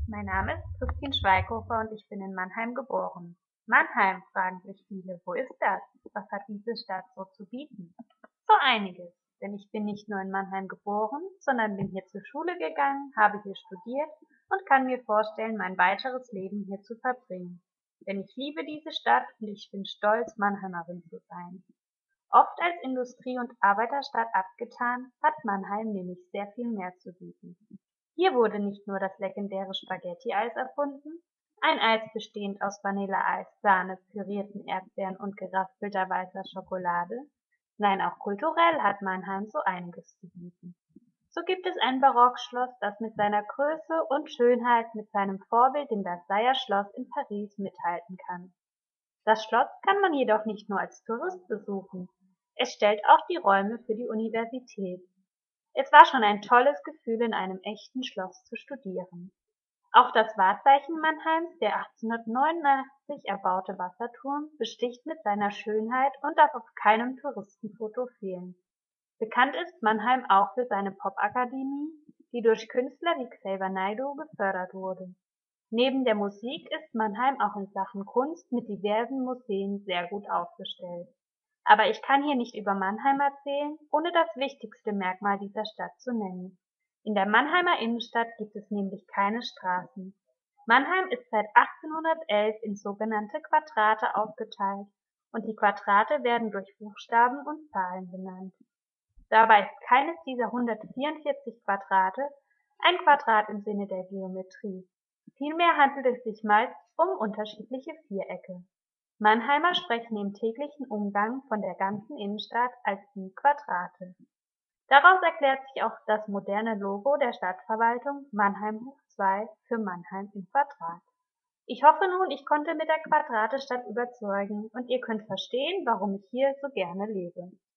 Mein Name ist Christine Schweighofer und ich bin in Mannheim geboren. Mannheim, fragen sich viele, wo ist das? Was hat diese Stadt so zu bieten? So einiges, denn ich bin nicht nur in Mannheim geboren, sondern bin hier zur Schule gegangen, habe hier studiert und kann mir vorstellen, mein weiteres Leben hier zu verbringen. Denn ich liebe diese Stadt und ich bin stolz, Mannheimerin zu sein. Oft als Industrie- und Arbeiterstadt abgetan, hat Mannheim nämlich sehr viel mehr zu bieten. Hier wurde nicht nur das legendäre Spaghetti-Eis erfunden, ein Eis bestehend aus Vanilleeis, Sahne, pürierten Erdbeeren und geraspelter weißer Schokolade. Nein, auch kulturell hat Mannheim so einiges zu bieten. So gibt es ein Barockschloss, das mit seiner Größe und Schönheit mit seinem Vorbild, dem Versailler Schloss in Paris, mithalten kann. Das Schloss kann man jedoch nicht nur als Tourist besuchen. Es stellt auch die Räume für die Universität. Es war schon ein tolles Gefühl, in einem echten Schloss zu studieren. Auch das Wahrzeichen Mannheims, der 1889 erbaute Wasserturm, besticht mit seiner Schönheit und darf auf keinem Touristenfoto fehlen. Bekannt ist Mannheim auch für seine Popakademie, die durch Künstler wie Xaver Naidoo gefördert wurde. Neben der Musik ist Mannheim auch in Sachen Kunst mit diversen Museen sehr gut aufgestellt. Aber ich kann hier nicht über Mannheim erzählen, ohne das wichtigste Merkmal dieser Stadt zu nennen. In der Mannheimer Innenstadt gibt es nämlich keine Straßen. Mannheim ist seit 1811 in sogenannte Quadrate aufgeteilt und die Quadrate werden durch Buchstaben und Zahlen benannt. Dabei ist keines dieser 144 Quadrate ein Quadrat im Sinne der Geometrie. Vielmehr handelt es sich meist um unterschiedliche Vierecke. Mannheimer sprechen im täglichen Umgang von der ganzen Innenstadt als die Quadrate. Daraus erklärt sich auch das moderne Logo der Stadtverwaltung Mannheim hoch 2 für Mannheim im Quadrat. Ich hoffe nun, ich konnte mit der Quadratestadt überzeugen und ihr könnt verstehen, warum ich hier so gerne lebe.